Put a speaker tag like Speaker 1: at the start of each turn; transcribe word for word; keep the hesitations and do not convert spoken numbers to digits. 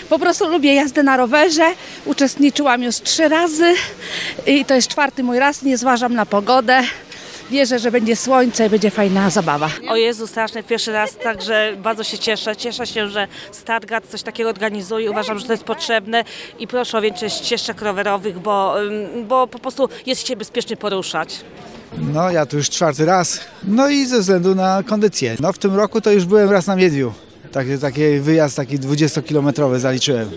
Speaker 1: Po prostu lubię jazdę na rowerze, uczestniczyłam już trzy razy i to jest czwarty mój raz, nie zważam na pogodę. Wierzę, że będzie słońce i będzie fajna zabawa.
Speaker 2: O Jezu, straszny pierwszy raz, także bardzo się cieszę. Cieszę się, że Stargard coś takiego organizuje. Uważam, że to jest potrzebne i proszę o więcej ścieżek rowerowych, bo, ym, bo po prostu jest się bezpiecznie poruszać.
Speaker 3: No ja tu już czwarty raz. No i ze względu na kondycję. No w tym roku to już byłem raz na Miedwiu. Taki, taki wyjazd taki dwudziestokilometrowy zaliczyłem.